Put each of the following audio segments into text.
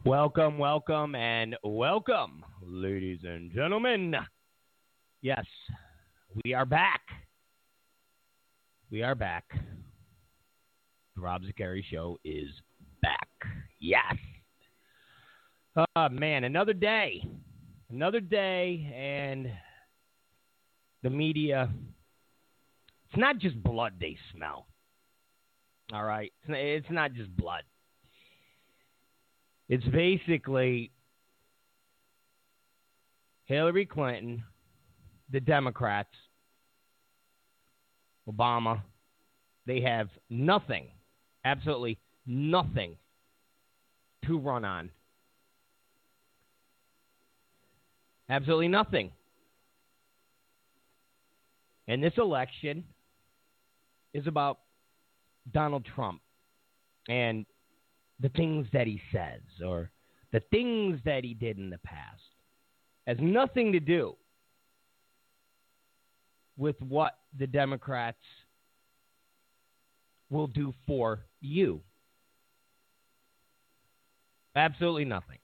Welcome, welcome, and welcome, ladies and gentlemen. Yes, we are back. We are back. The Rob Zaccheri Show is back. Yes. Man, another day. Another day, and the media, it's not just blood they smell. All right? It's not just blood. It's basically Hillary Clinton, the Democrats, Obama. They have nothing, absolutely nothing to run on. Absolutely nothing. And this election is about Donald Trump and the things that he says or the things that he did in the past. Has nothing to do with what the Democrats will do for you. Absolutely nothing.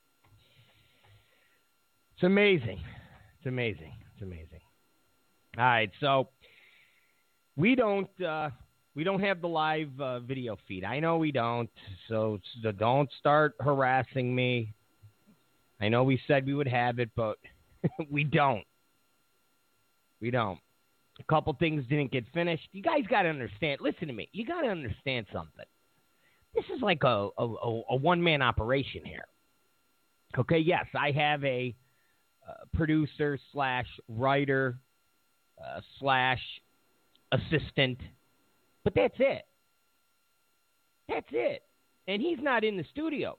It's amazing. It's amazing. It's amazing. All right, so we don't have the live video feed. I know we don't, so don't start harassing me. I know we said we would have it, but we don't. We don't. A couple things didn't get finished. You guys got to understand. Listen to me. You got to understand something. This is like a one-man operation here. Okay, yes, I have a producer slash writer slash assistant. But that's it. That's it. And he's not in the studio.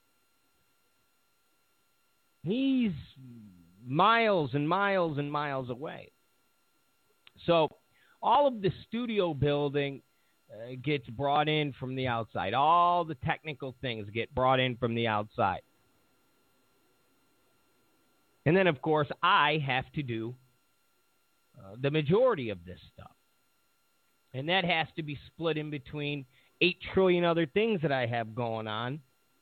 He's miles and miles and miles away. So all of the studio building gets brought in from the outside. All the technical things get brought in from the outside. And then, of course, I have to do the majority of this stuff. And that has to be split in between 8 trillion other things that I have going on,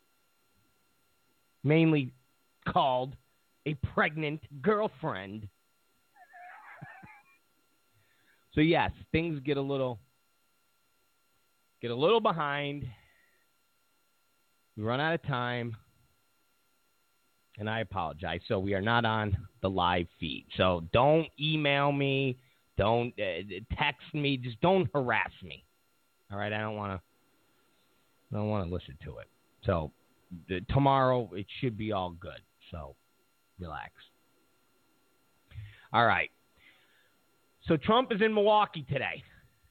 mainly called a pregnant girlfriend. So, yes, things get a little behind. We run out of time, and I apologize. So we are not on the live feed. So don't email me. Don't text me. Just don't harass me. All right, I don't want to listen to it. So tomorrow it should be all good. So relax. All right. So Trump is in Milwaukee today.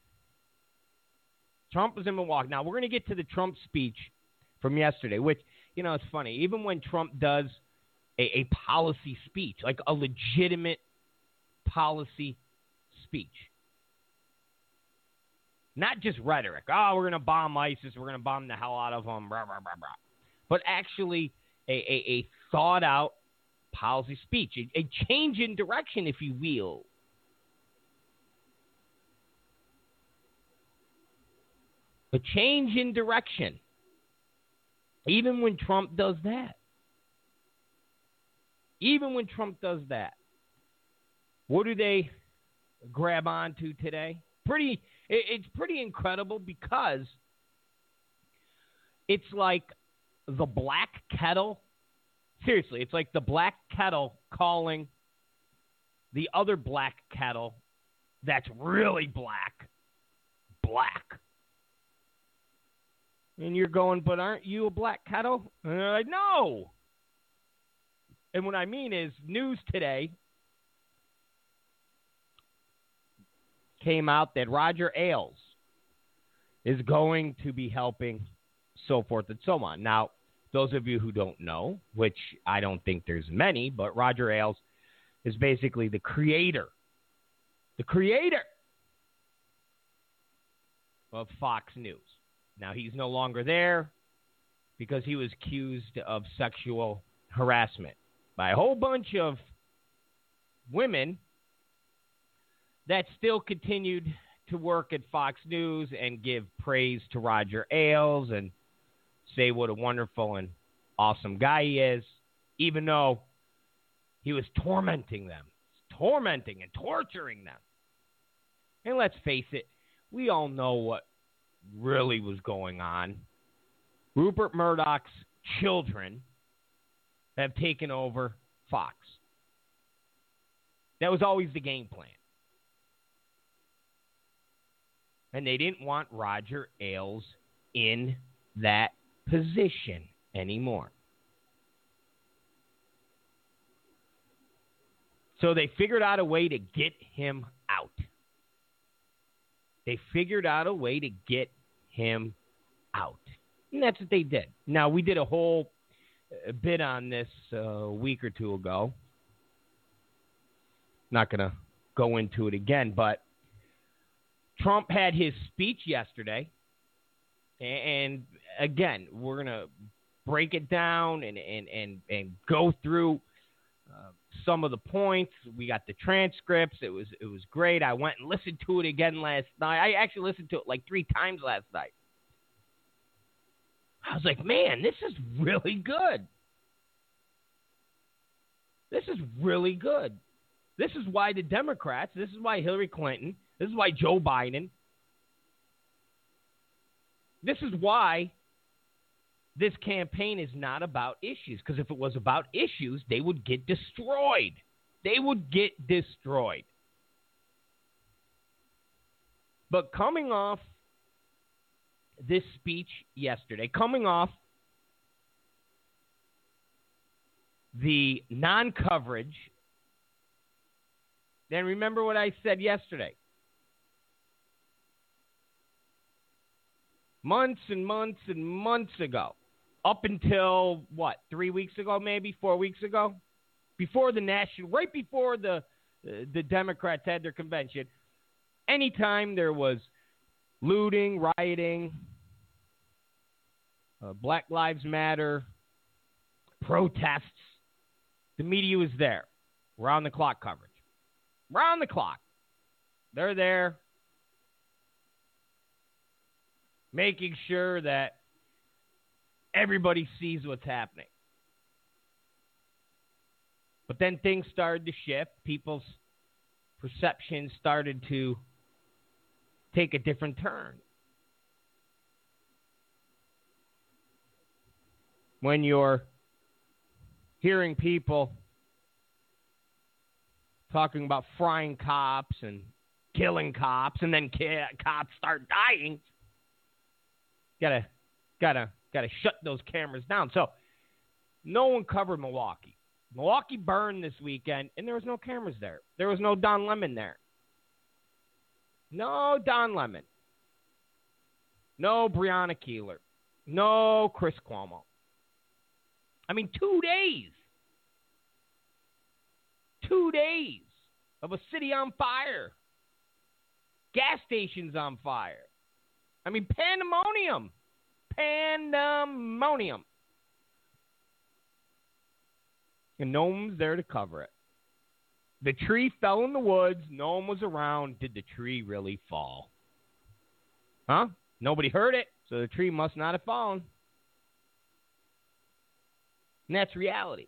Trump is in Milwaukee. Now we're going to get to the Trump speech from yesterday, which, you know, it's funny. Even when Trump does a policy speech, like a legitimate policy speech. Not just rhetoric. Oh, we're going to bomb ISIS. We're going to bomb the hell out of them. Blah, blah, blah, blah. But actually a thought-out policy speech. A change in direction, if you will. A change in direction. Even when Trump does that. Even when Trump does that. What do they grab onto today? It's pretty incredible because it's like the black kettle. Seriously, it's like the black kettle calling the other black kettle that's really black. And you're going, but aren't you a black kettle? And they're like, no. And what I mean is, news today came out that Roger Ailes is going to be helping, so forth and so on. Now, those of you who don't know, which I don't think there's many, but Roger Ailes is basically the creator of Fox News. Now, he's no longer there because he was accused of sexual harassment by a whole bunch of women that still continued to work at Fox News and give praise to Roger Ailes and say what a wonderful and awesome guy he is, even though he was tormenting them, tormenting and torturing them. And let's face it, we all know what really was going on. Rupert Murdoch's children have taken over Fox. That was always the game plan. And they didn't want Roger Ailes in that position anymore. So they figured out a way to get him out. They figured out a way to get him out. And that's what they did. Now, we did a whole bit on this a week or two ago. Not going to go into it again, but Trump had his speech yesterday. And again, we're going to break it down and go through some of the points. We got the transcripts. It was great. I went and listened to it again last night. I actually listened to it like 3 times last night. I was like, man, this is really good. This is really good. This is why the Democrats, this is why Hillary Clinton, this is why Joe Biden, this is why this campaign is not about issues. Because if it was about issues, they would get destroyed. They would get destroyed. But coming off this speech yesterday, coming off the non-coverage, then remember what I said yesterday. Months and months and months ago, up until, 3 weeks ago, maybe 4 weeks ago, before the right before the Democrats had their convention, anytime there was looting, rioting, Black Lives Matter, protests, the media was there. Round-the-clock coverage. Round the clock. They're there making sure that everybody sees what's happening. But then things started to shift. People's perceptions started to take a different turn. When you're hearing people talking about frying cops and killing cops, and then cops start dying, gotta shut those cameras down. So no one covered Milwaukee. Milwaukee burned this weekend, and there was no cameras there. There was no Don Lemon there. No Don Lemon. No Breonna Keeler. No Chris Cuomo. I mean, 2 days. 2 days of a city on fire. Gas stations on fire. I mean, pandemonium. Pandemonium. And no one was there to cover it. The tree fell in the woods. No one was around. Did the tree really fall? Huh? Nobody heard it, so the tree must not have fallen. And that's reality.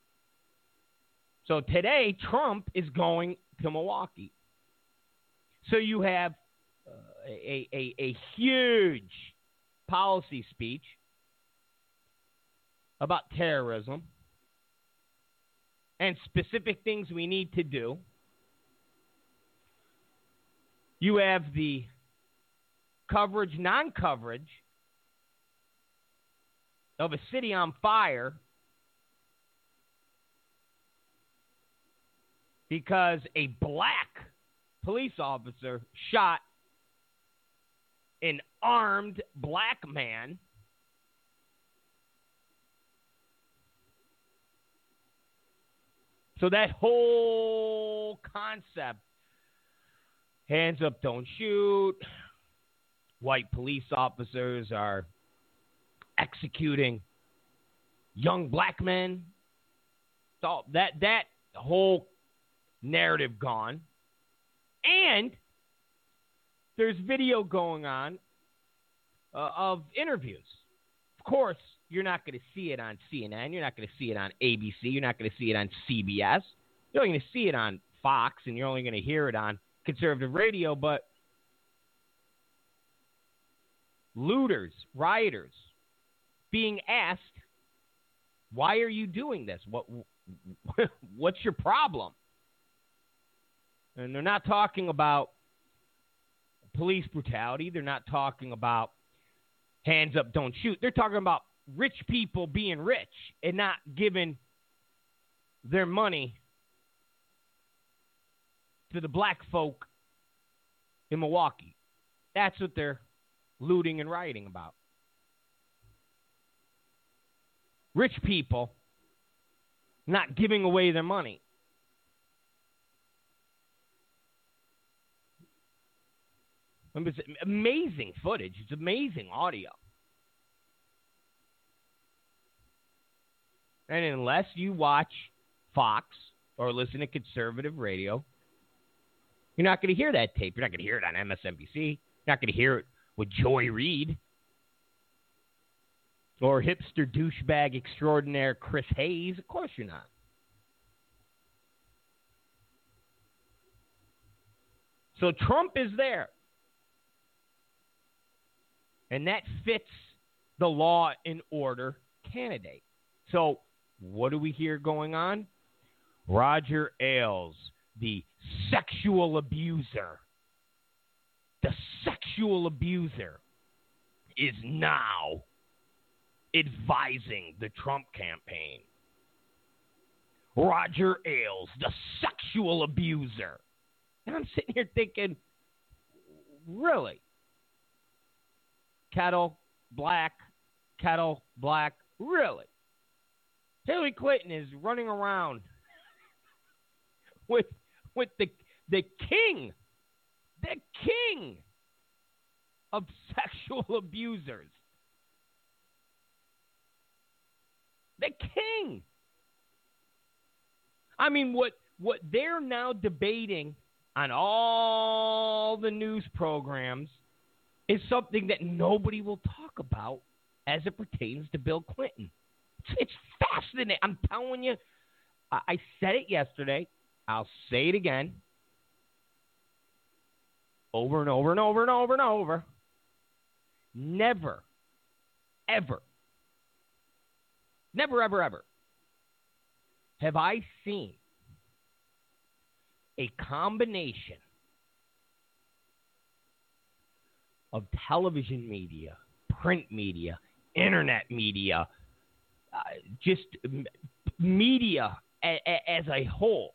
So today, Trump is going to Milwaukee. So you have a huge policy speech about terrorism and specific things we need to do. You have the coverage, non-coverage of a city on fire because a black police officer shot an armed black man. So that whole concept, hands up, don't shoot, white police officers are executing young black men, so that whole narrative gone. And there's video going on of interviews. Of course, you're not going to see it on CNN. You're not going to see it on ABC. You're not going to see it on CBS. You're only going to see it on Fox, and you're only going to hear it on conservative radio. But looters, rioters, being asked, why are you doing this? What's your problem? And they're not talking about police brutality. They're not talking about hands up, don't shoot. They're talking about rich people being rich and not giving their money to the black folk in Milwaukee. That's what they're looting and rioting about. Rich people not giving away their money. It's amazing footage. It's amazing audio. And unless you watch Fox or listen to conservative radio, you're not going to hear that tape. You're not going to hear it on MSNBC. You're not going to hear it with Joy Reid or hipster douchebag extraordinaire Chris Hayes. Of course you're not. So Trump is there. And that fits the law and order candidate. So what do we hear going on? Roger Ailes, the sexual abuser. The sexual abuser is now advising the Trump campaign. Roger Ailes, the sexual abuser. And I'm sitting here thinking, really? Kettle, black, really? Hillary Clinton is running around with the king of sexual abusers. The king. I mean, what they're now debating on all the news programs is something that nobody will talk about as it pertains to Bill Clinton. It's fascinating. I'm telling you, I said it yesterday. I'll say it again. Over and over and over and over and over. Never, ever have I seen a combination of television media, print media, internet media, just media as a whole,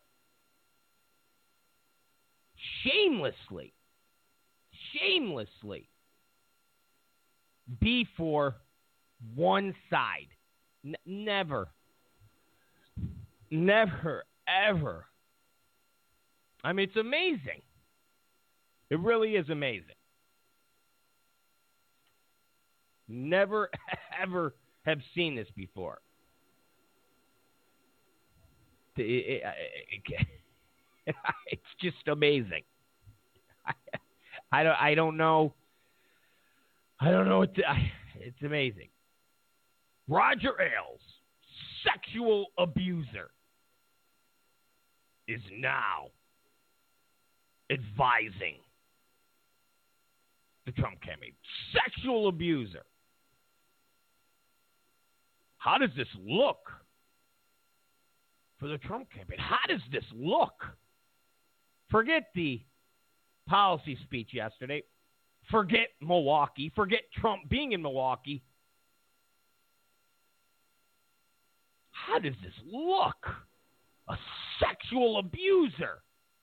shamelessly be for one side. Never, ever. I mean, it's amazing. It really is amazing. Never, ever have seen this before. It's just amazing. I don't know. I don't know what it's amazing. Roger Ailes, sexual abuser, is now advising the Trump campaign. Sexual abuser. How does this look for the Trump campaign? How does this look? Forget the policy speech yesterday. Forget Milwaukee. Forget Trump being in Milwaukee. How does this look? A sexual abuser.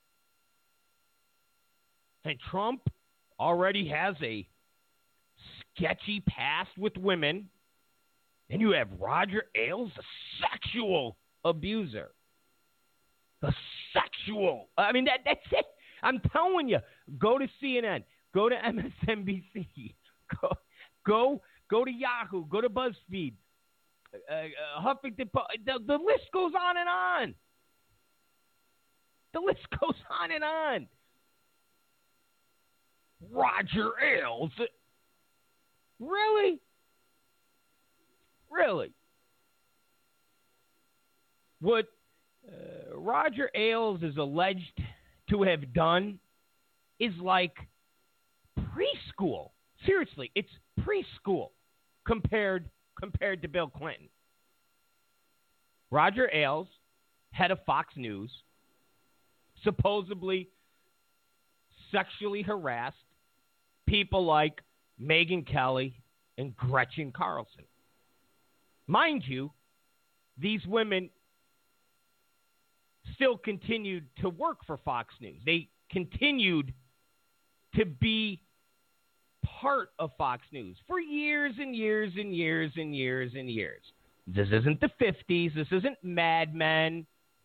And Trump already has a sketchy past with women. And you have Roger Ailes, a sexual abuser. The sexual. I mean, that's it. I'm telling you. Go to CNN. Go to MSNBC. Go to Yahoo. Go to BuzzFeed. Huffington Post. The list goes on and on. The list goes on and on. Roger Ailes. Really? Really. What Roger Ailes is alleged to have done is like preschool. Seriously, it's preschool compared to Bill Clinton. Roger Ailes, head of Fox News, supposedly sexually harassed people like Megyn Kelly and Gretchen Carlson. Mind you, these women still continued to work for Fox News. They continued to be part of Fox News for years and years and years and years and years. This isn't the 50s. This isn't Mad Men.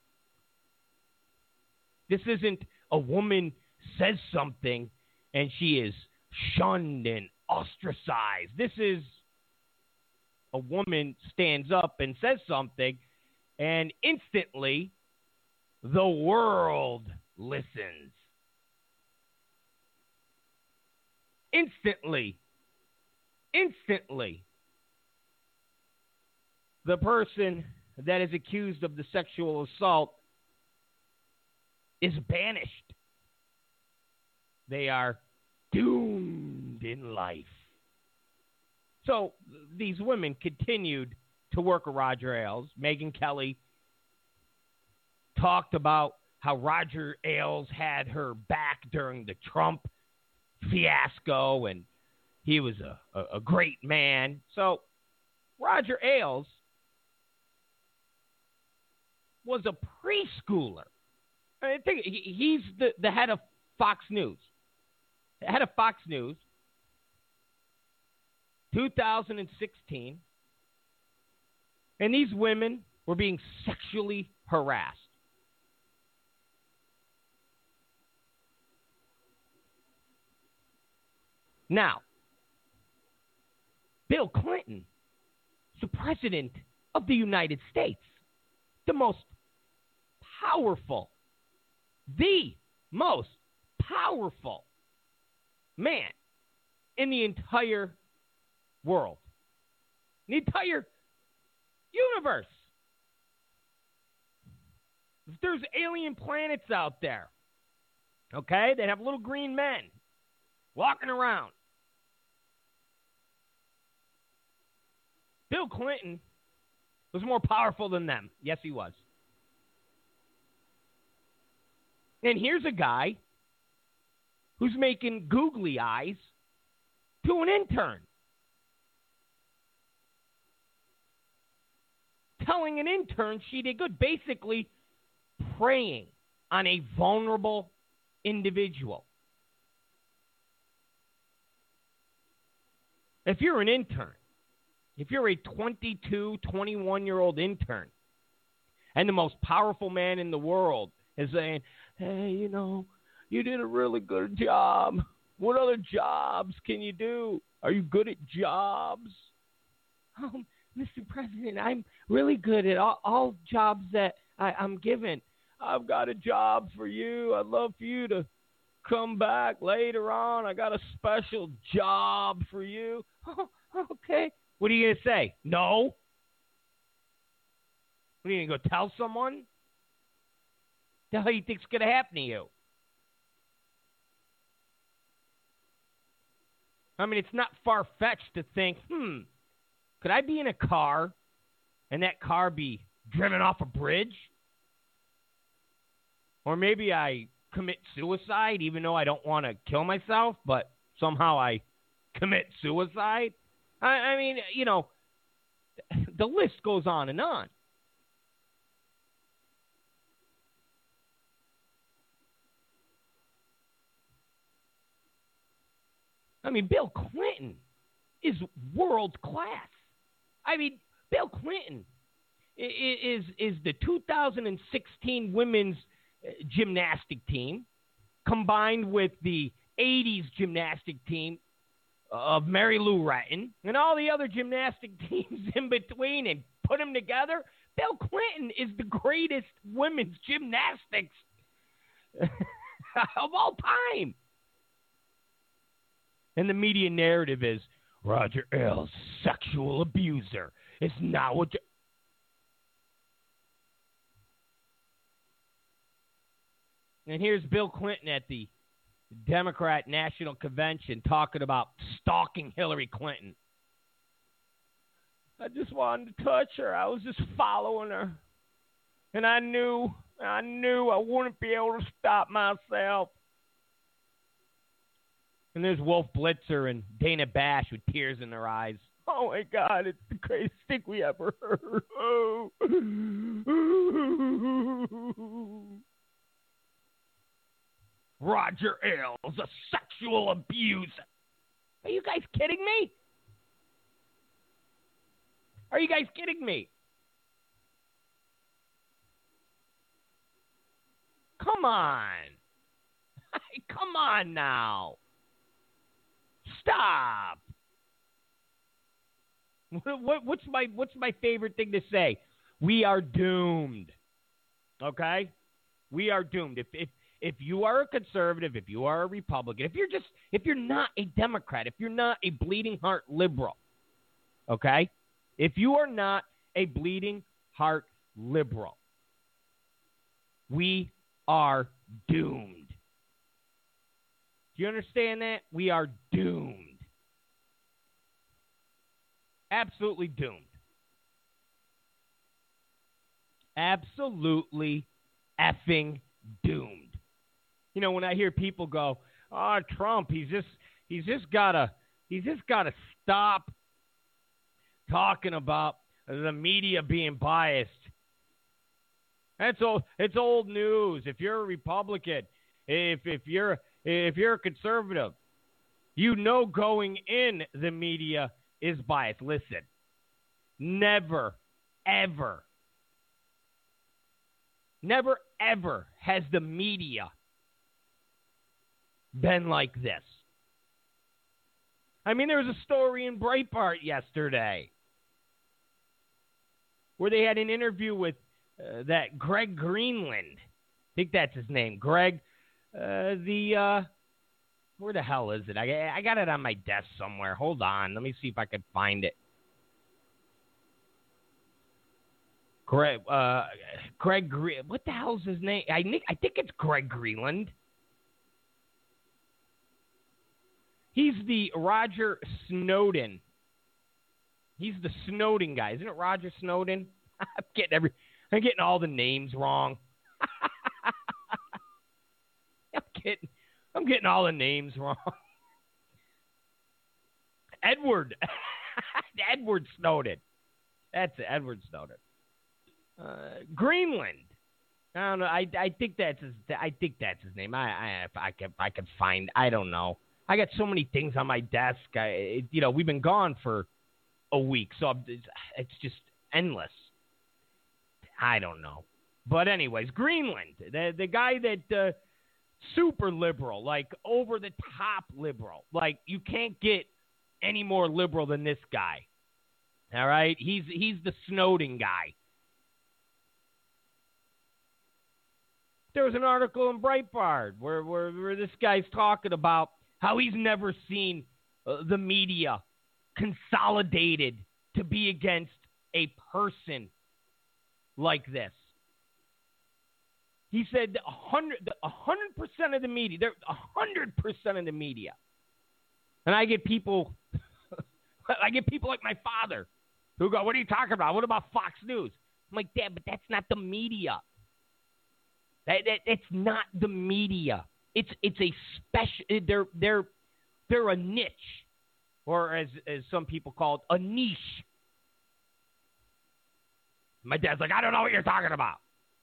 This isn't a woman says something and she is shunned and ostracized. This is a woman stands up and says something and instantly the world listens. Instantly. The person that is accused of the sexual assault is banished. They are doomed in life. So these women continued to work with Roger Ailes. Megyn Kelly talked about how Roger Ailes had her back during the Trump fiasco, and he was a great man. So Roger Ailes was a preschooler. I think he's the head of Fox News. The head of Fox News, 2016, and these women were being sexually harassed. Now, Bill Clinton is the president of the United States, the most powerful man in the entire world, the entire universe. If there's alien planets out there, okay, that have little green men walking around, Bill Clinton was more powerful than them. Yes, he was. And here's a guy who's making googly eyes to an intern. Telling an intern she did good. Basically preying on a vulnerable individual. If you're an intern, if you're a 22, 21-year-old intern, and the most powerful man in the world is saying, hey, you did a really good job. What other jobs can you do? Are you good at jobs? Oh, Mr. President, I'm really good at all jobs that I'm given. I've got a job for you. I'd love for you to come back later on. I got a special job for you. Oh, okay. What are you going to say? No? What are you going to go tell someone? The hell do you think's going to happen to you? I mean, it's not far-fetched to think, could I be in a car and that car be driven off a bridge? Or maybe I commit suicide even though I don't want to kill myself, but somehow I commit suicide? I mean, the list goes on and on. I mean, Bill Clinton is world class. I mean, Bill Clinton is the 2016 women's gymnastic team combined with the 80s gymnastic team of Mary Lou Retton and all the other gymnastic teams in between and put them together. Bill Clinton is the greatest women's gymnastics of all time. And the media narrative is Roger Ailes, sexual abuser. It's not what you... And here's Bill Clinton at the Democrat National Convention talking about stalking Hillary Clinton. I just wanted to touch her. I was just following her. And I knew I wouldn't be able to stop myself. And there's Wolf Blitzer and Dana Bash with tears in their eyes. Oh, my God, it's the greatest thing we ever heard. Oh. Roger Ailes, a sexual abuser. Are you guys kidding me? Are you guys kidding me? Come on. Come on now. Stop. What's my favorite thing to say? We are doomed. Okay? We are doomed. If you are a conservative, if you are a Republican, if you're not a Democrat, if you're not a bleeding heart liberal, okay? If you are not a bleeding heart liberal, we are doomed. Do you understand that? We are doomed. Absolutely doomed. Absolutely effing doomed. You know, when I hear people go, "Oh, Trump, he's just gotta stop talking about the media being biased." It's old news. If you're a Republican, if you're a conservative, you know going in the media is biased. Listen, never, ever has the media been like this. I mean, there was a story in Breitbart yesterday where they had an interview with that Greg Greenland. I think that's his name. Greg, where the hell is it? I got it on my desk somewhere. Hold on. Let me see if I can find it. Greg, what the hell's his name? I think it's Greg Greenland. He's the Roger Snowden. He's the Snowden guy. Isn't it Roger Snowden? I'm getting all the names wrong. I'm getting all the names wrong. Edward Snowden. That's it, Edward Snowden. Greenland. I don't know. I think that's his name. I can find. I don't know. I got so many things on my desk. We've been gone for a week, so it's just endless. I don't know. But anyways, Greenland, the guy that super liberal, like over the top liberal. Like you can't get any more liberal than this guy. All right? He's the Snowden guy. There was an article in Breitbart where this guy's talking about how he's never seen the media consolidated to be against a person like this. He said 100% of the media, 100% of the media. And I get people like my father who go, "What are you talking about? What about Fox News?" I'm like, "Dad, but that's not the media. That's not the media. It's a special. They're a niche, or as some people call it, a niche." My dad's like, "I don't know what you're talking about."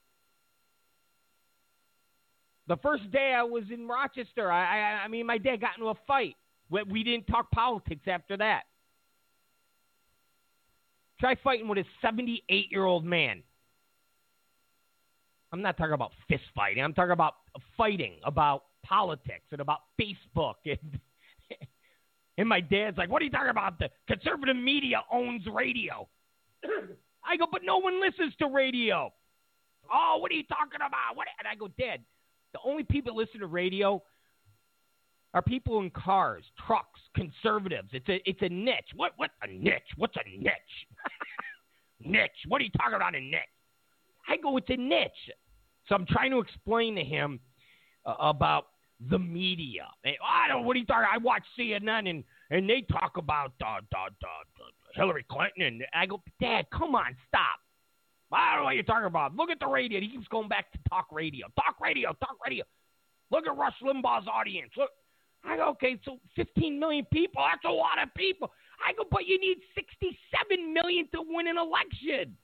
The first day I was in Rochester, I mean, my dad got into a fight. We didn't talk politics after that. Try fighting with a 78-year-old man. I'm not talking about fist fighting. I'm talking about fighting about politics and about Facebook. And my dad's like, "What are you talking about? The conservative media owns radio." I go, "But no one listens to radio." "Oh, what are you talking about?" And I go, "Dad, the only people that listen to radio are people in cars, trucks, conservatives. It's a niche." What a niche? What's a niche? niche. What are you talking about a niche? I go, it's a niche. So I'm trying to explain to him about the media. I don't. What are you talking? I watch CNN and they talk about Hillary Clinton, and I go, Dad, come on, stop. I don't know what you're talking about. Look at the radio. He keeps going back to talk radio. Talk radio. Talk radio. Look at Rush Limbaugh's audience. Look. I go, okay, so 15 million people. That's a lot of people. I go, but you need 67 million to win an election.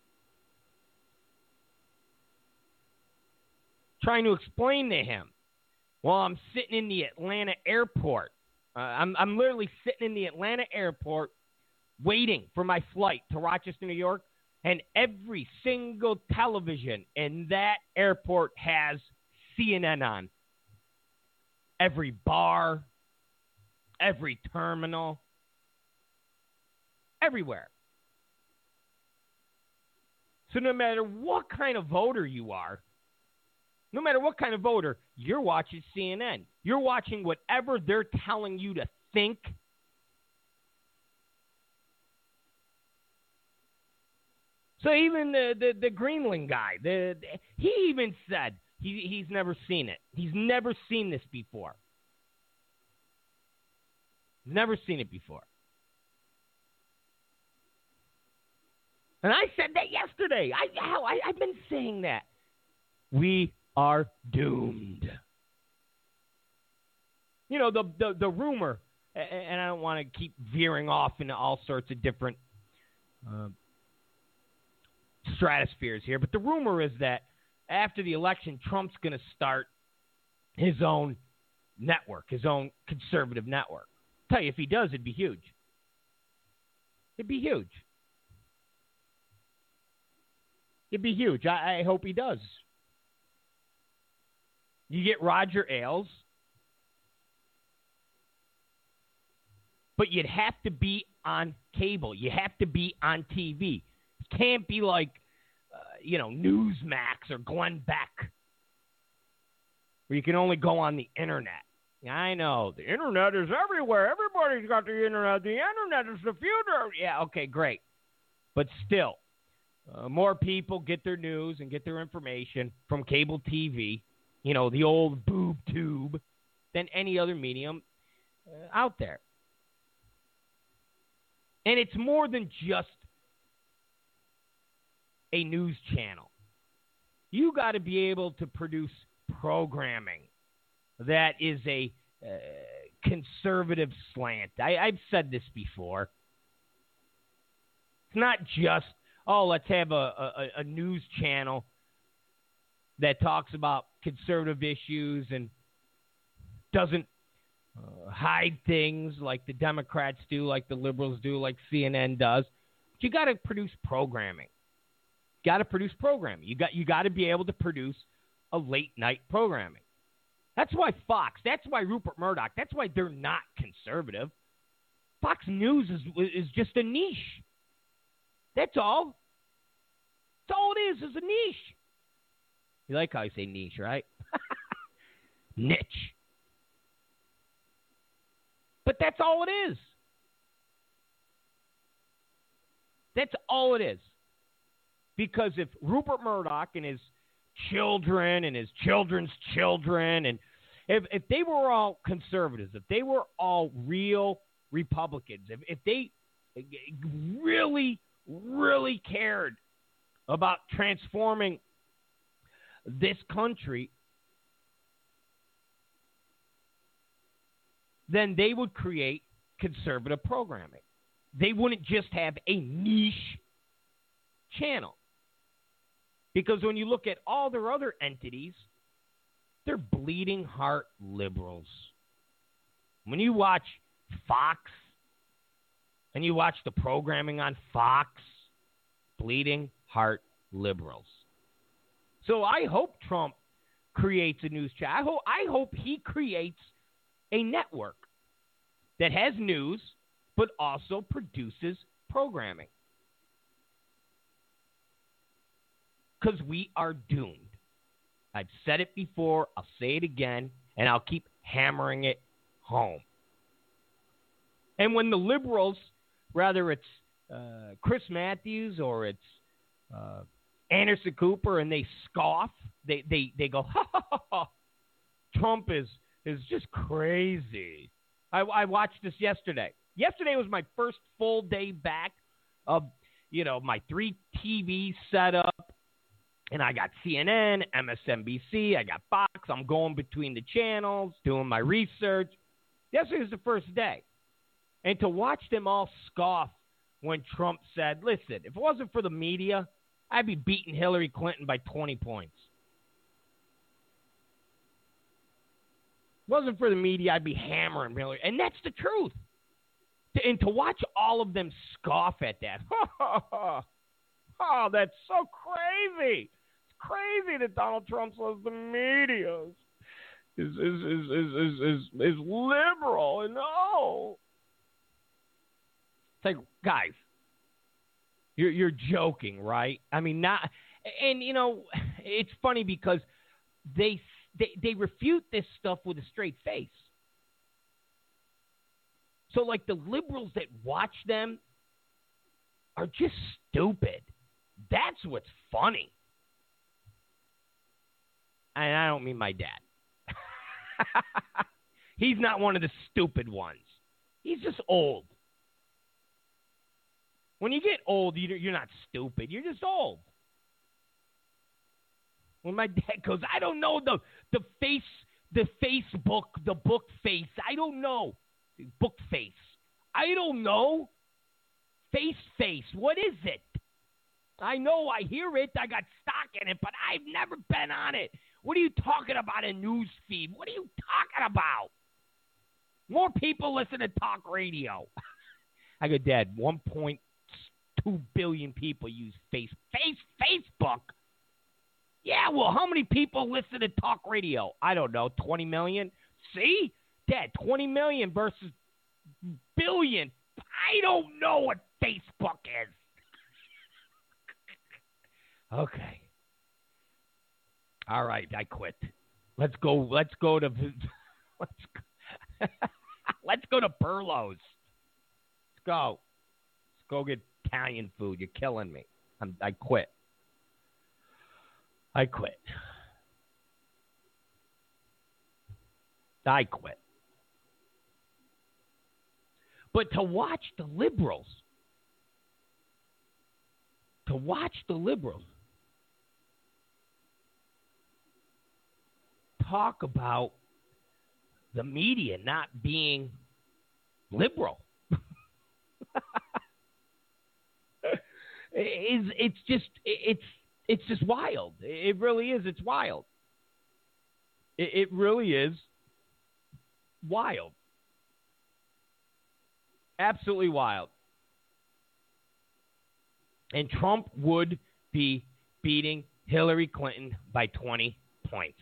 Trying to explain to him. Well, I'm sitting in the Atlanta airport. I'm literally sitting in the Atlanta airport waiting for my flight to Rochester, New York, and every single television in that airport has CNN on. Every bar, every terminal, everywhere. So no matter what kind of voter you are, you're watching CNN. You're watching whatever they're telling you to think. So even the Greenland guy, he even said he's never seen it. He's never seen this before. Never seen it before. And I said that yesterday. I've been saying that. We are doomed. You know, the rumor, and I don't want to keep veering off into all sorts of different stratospheres here, but the rumor is that after the election, Trump's going to start his own network, his own conservative network. I'll tell you, if he does, it'd be huge. It'd be huge. It'd be huge. I hope he does. You get Roger Ailes, but you'd have to be on cable. You have to be on TV. It can't be like, Newsmax or Glenn Beck, where you can only go on the internet. I know. The internet is everywhere. Everybody's got the internet. The internet is the future. Yeah, okay, great. But still, more people get their news and get their information from cable TV, the old boob tube, than any other medium out there. And it's more than just a news channel. You got to be able to produce programming that is a conservative slant. I've said this before. It's not just, let's have a news channel that talks about conservative issues and doesn't hide things like the Democrats do, like the liberals do, like CNN does. But you got to produce programming. You got to be able to produce a late night programming. That's why Fox, that's why Rupert Murdoch, that's why they're not conservative. Fox News is just a niche. That's all. That's all it is a niche. You like how I say niche, right? Niche. But that's all it is. That's all it is. Because if Rupert Murdoch and his children and his children's children, and if they were all conservatives, if they were all real Republicans, if they really, really cared about transforming this country, then they would create conservative programming. They wouldn't just have a niche channel. Because when you look at all their other entities, they're bleeding heart liberals. When you watch Fox and you watch the programming on Fox, bleeding heart liberals. So I hope Trump creates a news channel. I hope he creates a network that has news but also produces programming. Because we are doomed. I've said it before, I'll say it again, and I'll keep hammering it home. And when the liberals, whether it's Chris Matthews or it's Anderson Cooper, and they scoff. They go, ha, ha, ha, ha. Trump is just crazy. I watched this yesterday. Yesterday was my first full day back of, my 3 TV setup. And I got CNN, MSNBC, I got Fox. I'm going between the channels, doing my research. Yesterday was the first day. And to watch them all scoff when Trump said, listen, if it wasn't for the media, I'd be beating Hillary Clinton by 20 points. If it wasn't for the media, I'd be hammering Hillary. And that's the truth. And to watch all of them scoff at that. Oh, that's so crazy. It's crazy that Donald Trump says the media is liberal. And no. It's like, guys, you're joking, right? I mean, not, and it's funny because they refute this stuff with a straight face. So, like, the liberals that watch them are just stupid. That's what's funny. And I don't mean my dad. He's not one of the stupid ones. He's just old. When you get old, you're not stupid. You're just old. When my dad goes, I don't know the Facebook, the book face. I don't know. Book face. I don't know. Face. What is it? I know. I hear it. I got stock in it, but I've never been on it. What are you talking about in news feed? What are you talking about? More people listen to talk radio. I go, Dad, 1.2 billion people use Facebook. Yeah, well, how many people listen to talk radio? I don't know, 20 million? See? Dad, 20 million versus billion. I don't know what Facebook is. Okay. All right, I quit. Let's go to let's go to Perlo's. Let's go. Let's go get Italian food. You're killing me. I quit. I quit. But to watch the liberals talk about the media not being liberal it's just wild. It really is. It's wild. It really is wild. Absolutely wild. And Trump would be beating Hillary Clinton by 20 points.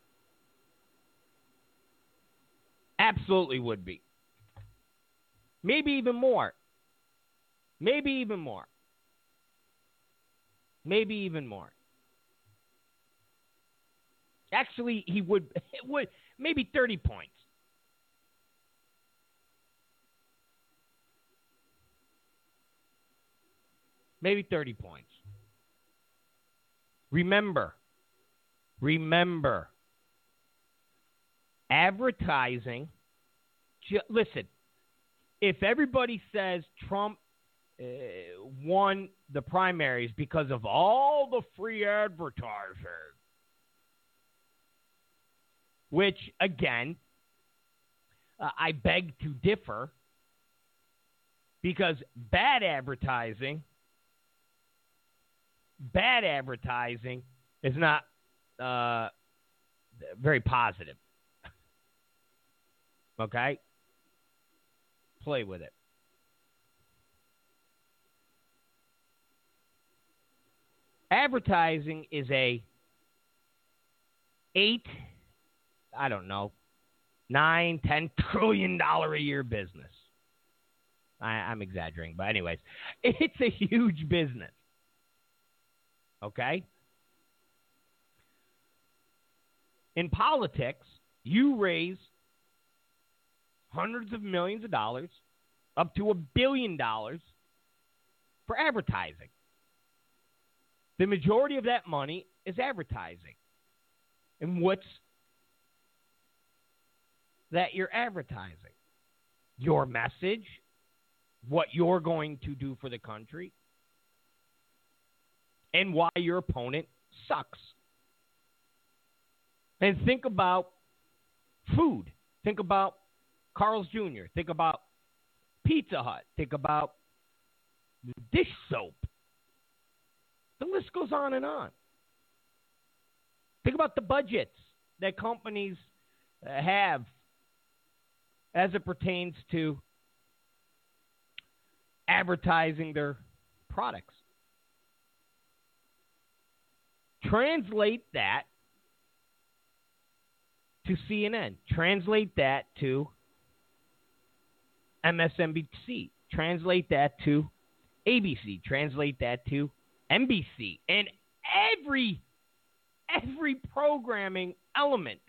Absolutely would be. Maybe even more. Actually, it would maybe 30 points. Maybe 30 points. Remember, advertising, listen, if everybody says Trump won the primaries because of all the free advertising, which, again, I beg to differ, because bad advertising is not very positive. Okay? Play with it. Advertising is a $9-10 trillion a year business. I'm exaggerating, but anyways, it's a huge business. Okay? In politics, you raise hundreds of millions of dollars, up to $1 billion for advertising. the majority of that money is advertising. And what's that you're advertising? Your message, what you're going to do for the country, and why your opponent sucks. And think about food. Think about Carl's Jr. Think about Pizza Hut. Think about dish soap. The list goes on and on. Think about the budgets that companies have as it pertains to advertising their products. Translate that to CNN. Translate that to MSNBC. Translate that to ABC. Translate that to NBC. And every programming element.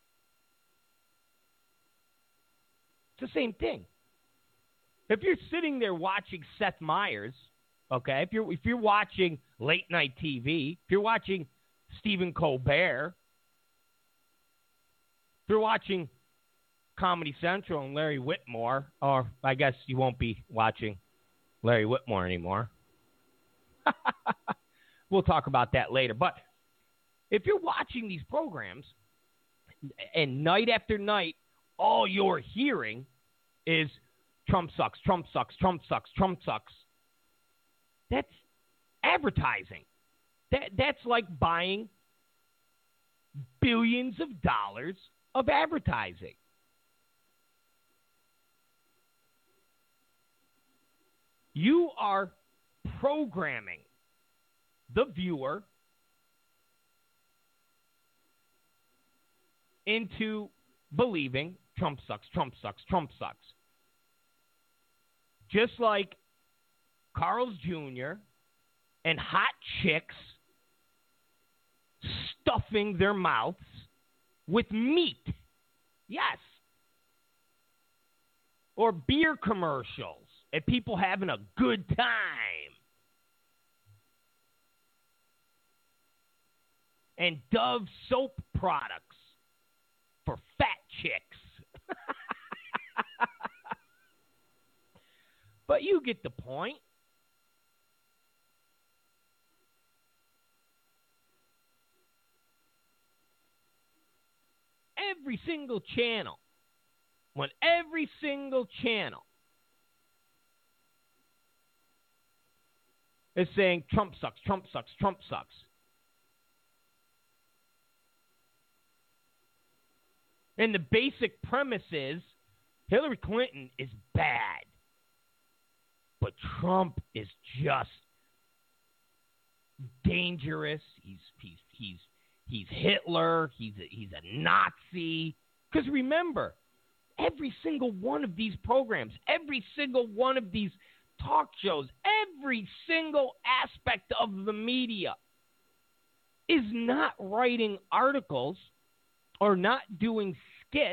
It's the same thing. If you're sitting there watching Seth Meyers, okay, if you're watching late night TV, if you're watching Stephen Colbert, if you're watching Comedy Central and Larry Whitmore, or I guess you won't be watching Larry Whitmore anymore. We'll talk about that later. But if you're watching these programs and night after night, all you're hearing is Trump sucks, Trump sucks, Trump sucks, Trump sucks. That's advertising. That's like buying billions of dollars of advertising. You are programming the viewer into believing Trump sucks, Trump sucks, Trump sucks. Just like Carl's Jr. and hot chicks stuffing their mouths with meat. Yes. Or beer commercials and people having a good time. And Dove soap products for fat chicks. But you get the point. Every single channel, when every single channel is saying Trump sucks, Trump sucks, Trump sucks. And the basic premise is Hillary Clinton is bad, but Trump is just dangerous. He's Hitler. He's a Nazi. Because remember, every single one of these programs, every single one of these talk shows, every single aspect of the media is not writing articles or not doing skits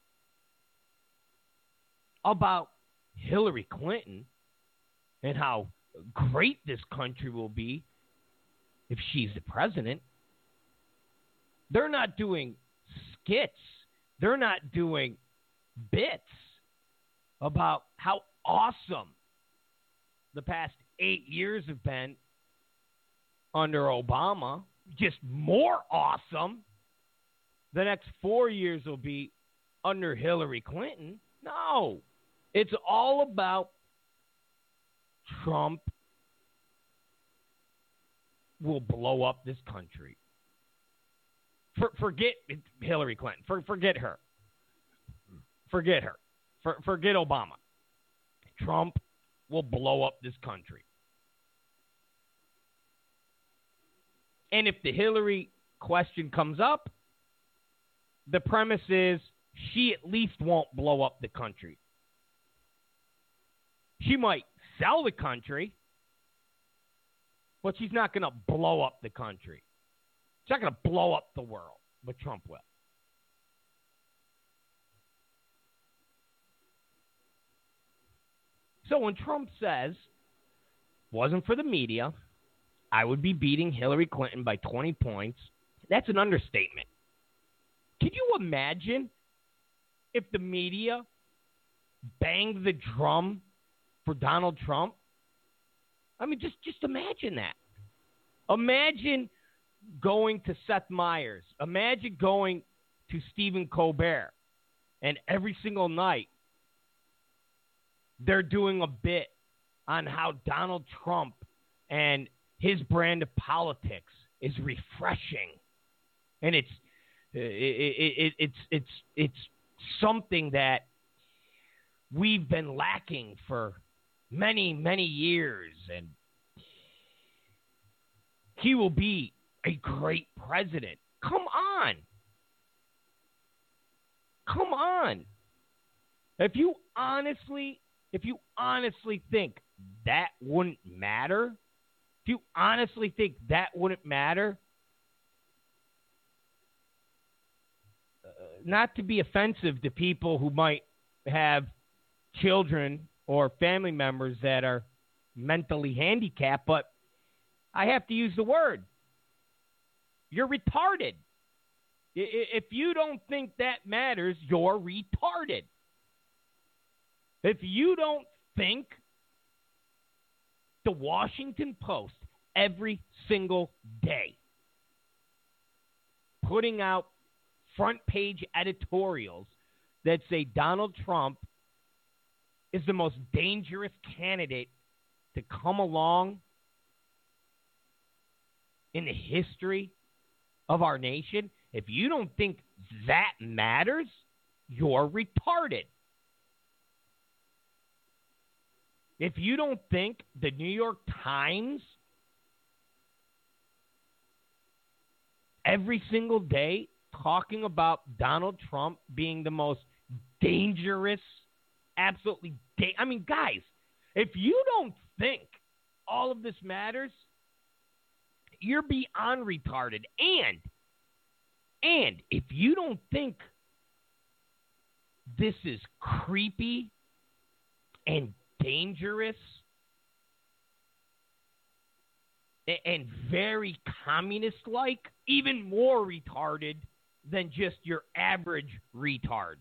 about Hillary Clinton and how great this country will be if she's the president. They're not doing skits. They're not doing bits about how awesome the past 8 years have been under Obama. Just more awesome. The next 4 years will be under Hillary Clinton. No. It's all about Trump will blow up this country. Forget Hillary Clinton. Forget her. Forget her. Forget Obama. Trump will blow up this country. And if the Hillary question comes up, the premise is she at least won't blow up the country. She might sell the country, but she's not going to blow up the country. She's not going to blow up the world, but Trump will. So when Trump says, wasn't for the media, I would be beating Hillary Clinton by 20 points. That's an understatement. Can you imagine if the media banged the drum for Donald Trump? I mean, just imagine that. Imagine going to Seth Meyers. Imagine going to Stephen Colbert. And every single night, they're doing a bit on how Donald Trump and his brand of politics is refreshing. And it's something that we've been lacking for many, many years. And he will be a great president. Come on. Come on. If you honestly think that wouldn't matter, not to be offensive to people who might have children or family members that are mentally handicapped, but I have to use the word. You're retarded. If you don't think that matters, you're retarded. If you don't think the Washington Post every single day putting out front page editorials that say Donald Trump is the most dangerous candidate to come along in the history of our nation, if you don't think that matters, you're retarded. If you don't think the New York Times every single day talking about Donald Trump being the most dangerous, absolutely I mean, guys, if you don't think all of this matters, you're beyond retarded. And if you don't think this is creepy and dangerous and very communist-like, even more retarded than just your average retard.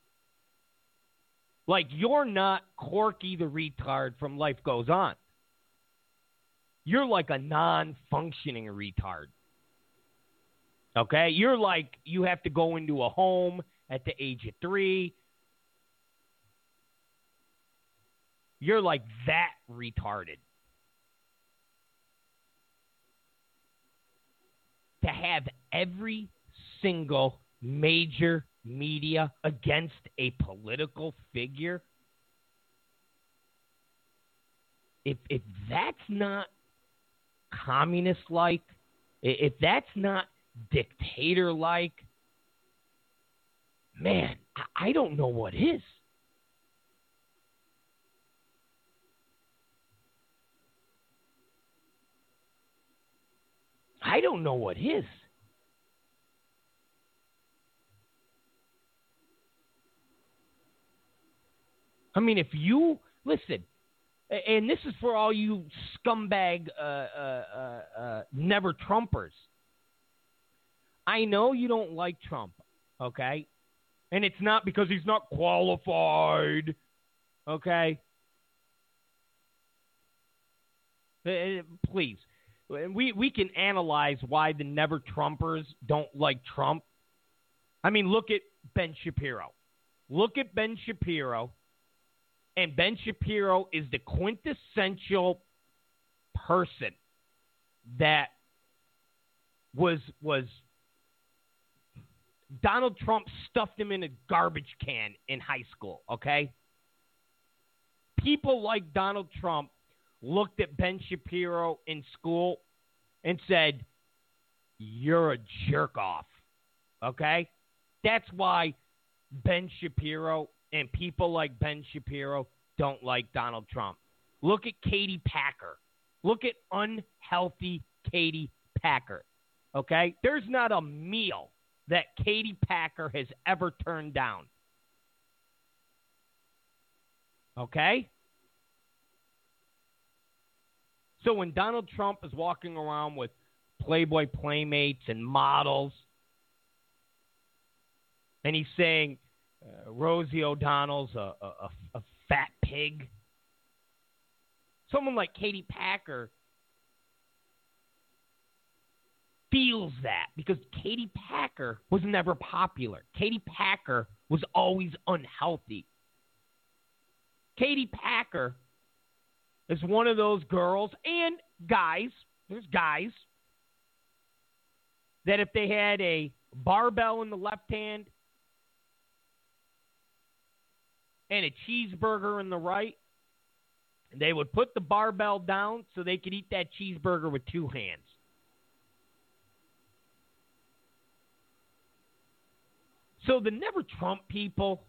Like, you're not Corky the retard from Life Goes On. You're like a non-functioning retard. Okay? You're like, you have to go into a home at the age of 3. You're like that retarded. To have every single major media against a political figure, if that's not communist-like, if that's not dictator-like, man, I don't know what is. I don't know what is. I mean, if you listen, and this is for all you scumbag never Trumpers. I know you don't like Trump, okay? And it's not because he's not qualified, okay? Please. We can analyze why the never Trumpers don't like Trump. I mean, look at Ben Shapiro. Look at Ben Shapiro. And Ben Shapiro is the quintessential person that was Donald Trump stuffed him in a garbage can in high school, okay? People like Donald Trump looked at Ben Shapiro in school and said, "You're a jerk off." Okay? That's why Ben Shapiro and people like Ben Shapiro don't like Donald Trump. Look at Katie Packer. Look at unhealthy Katie Packer. Okay? There's not a meal that Katie Packer has ever turned down. Okay? So when Donald Trump is walking around with Playboy playmates and models, and he's saying Rosie O'Donnell's a fat pig, someone like Katie Packer feels that because Katie Packer was never popular. Katie Packer was always unhealthy. Katie Packer is one of those girls and guys, there's guys, that if they had a barbell in the left hand and a cheeseburger in the right, they would put the barbell down so they could eat that cheeseburger with two hands. So the Never Trump people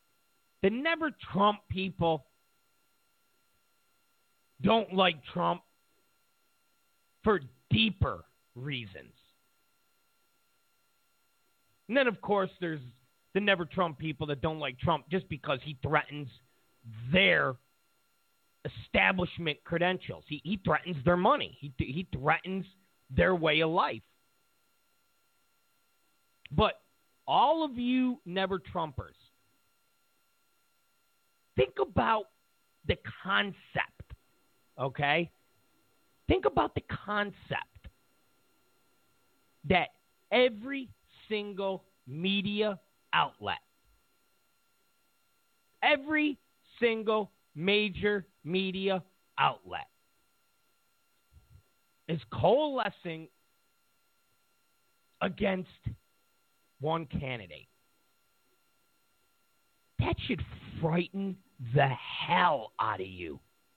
don't like Trump for deeper reasons. And then, of course, there's the Never Trump people that don't like Trump just because he threatens their establishment credentials. He threatens their money. He threatens their way of life. But all of you Never Trumpers, think about the concept, okay? Think about the concept that every single media outlet, every single major media outlet is coalescing against one candidate. That should frighten the hell out of you.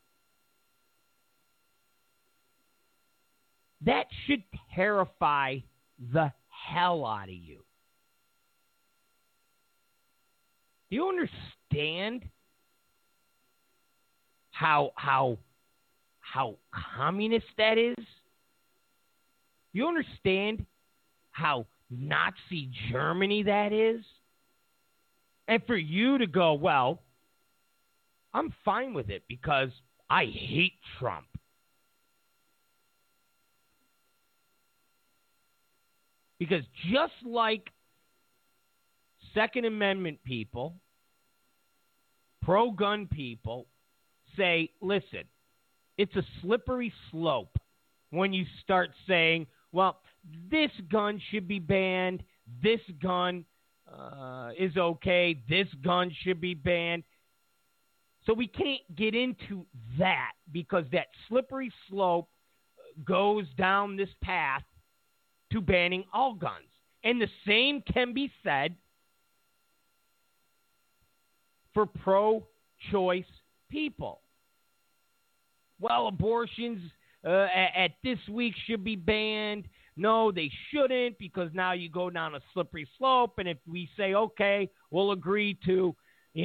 That should terrify the hell out of you. Do you understand how communist that is? You understand how Nazi Germany that is? And for you to go, well, I'm fine with it because I hate Trump. Because just like Second Amendment people, pro-gun people say, listen, it's a slippery slope when you start saying, well, this gun should be banned, this gun is okay, this gun should be banned. So we can't get into that because that slippery slope goes down this path to banning all guns. And the same can be said for pro-choice people. Well, abortions at this week should be banned. No, they shouldn't because now you go down a slippery slope. And if we say, okay, we'll agree to,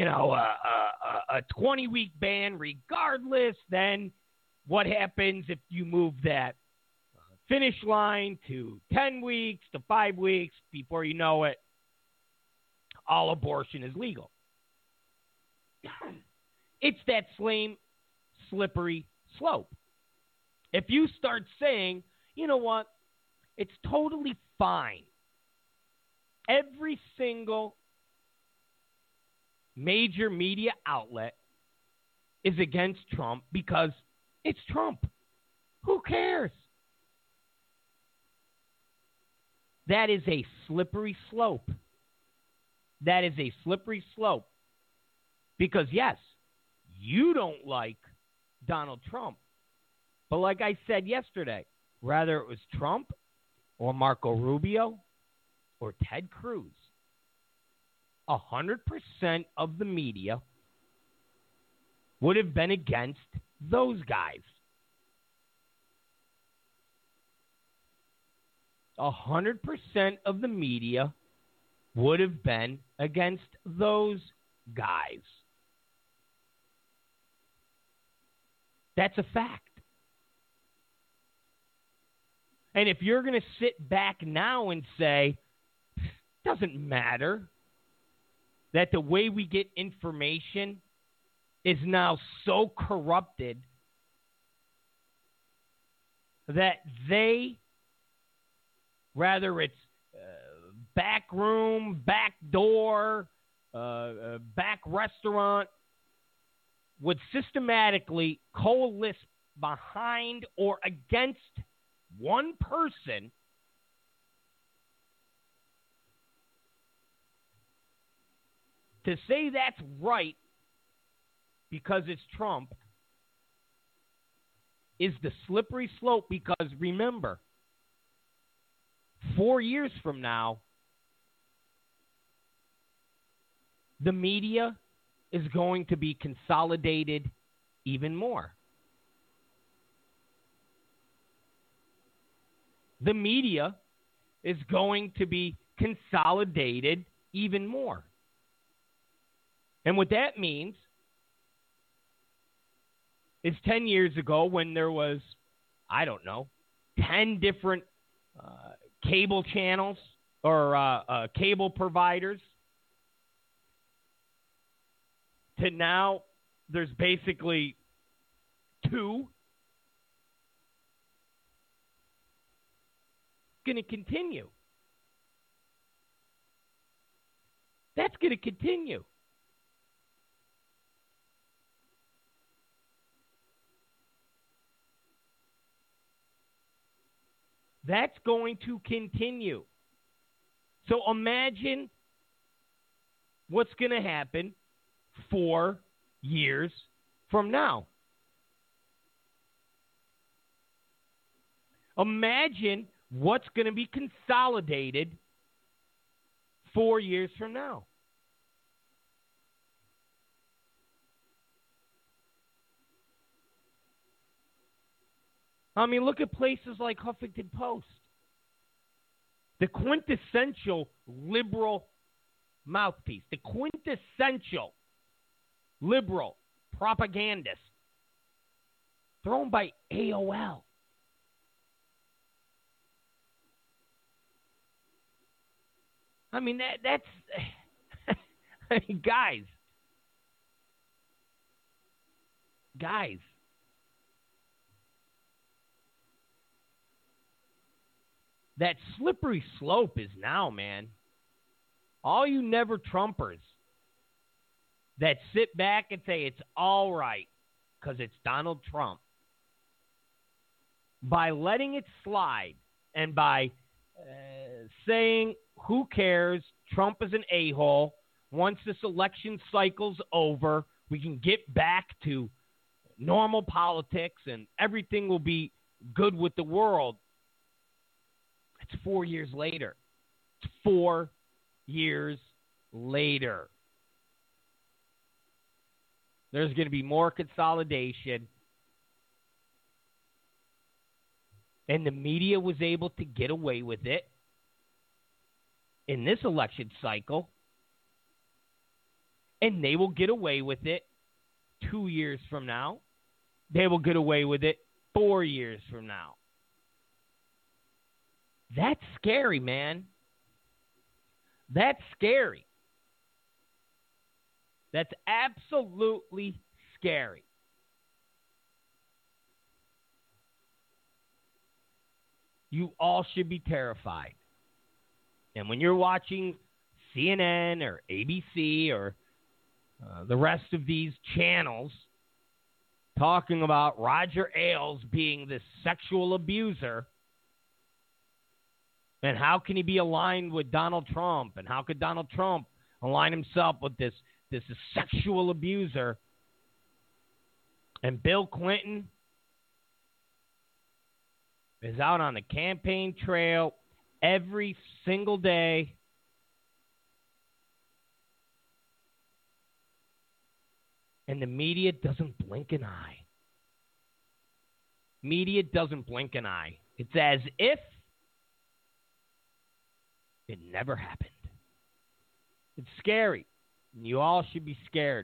a 20-week ban regardless, then what happens if you move that finish line to 10 weeks to 5 weeks? Before you know it, all abortion is legal. It's that same slippery slope. If you start saying, you know what, it's totally fine. Every single major media outlet is against Trump because it's Trump. Who cares? That is a slippery slope. That is a slippery slope. Because, yes, you don't like Donald Trump. But like I said yesterday, whether it was Trump or Marco Rubio or Ted Cruz, 100% of the media would have been against those guys. 100% of the media would have been against those guys. That's a fact. And if you're going to sit back now and say, doesn't matter, that the way we get information is now so corrupted that they, whether it's back room, back door, back restaurant, would systematically coalesce behind or against one person to say that's right because it's Trump is the slippery slope, because remember, 4 years from now, the media is going to be consolidated even more. The media is going to be consolidated even more. And what that means is 10 years ago when there was, 10 different cable channels or cable providers, to now there's basically 2. It's going to continue. That's going to continue. That's going to continue. So imagine what's going to happen 4 years from now. Imagine what's going to be consolidated 4 years from now. I mean, look at places like Huffington Post. The quintessential liberal mouthpiece, the quintessential liberal propagandist, thrown by AOL. I mean, that's I mean, guys, that slippery slope is now, man. All you never Trumpers that sit back and say it's all right because it's Donald Trump, by letting it slide and by saying, who cares, Trump is an a-hole, once this election cycle's over, we can get back to normal politics and everything will be good with the world. It's 4 years later. It's 4 years later. There's going to be more consolidation. And the media was able to get away with it in this election cycle. And they will get away with it 2 years from now. They will get away with it 4 years from now. That's scary, man. That's scary. That's absolutely scary. You all should be terrified. And when you're watching CNN or ABC or the rest of these channels talking about Roger Ailes being this sexual abuser, and how can he be aligned with Donald Trump, and how could Donald Trump align himself with this sexual abuser, and Bill Clinton is out on the campaign trail every single day and the media doesn't blink an eye. Media doesn't blink an eye. It's as if it never happened. It's scary. You all should be scared.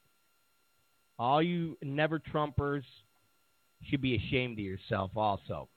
All you never Trumpers should be ashamed of yourself also.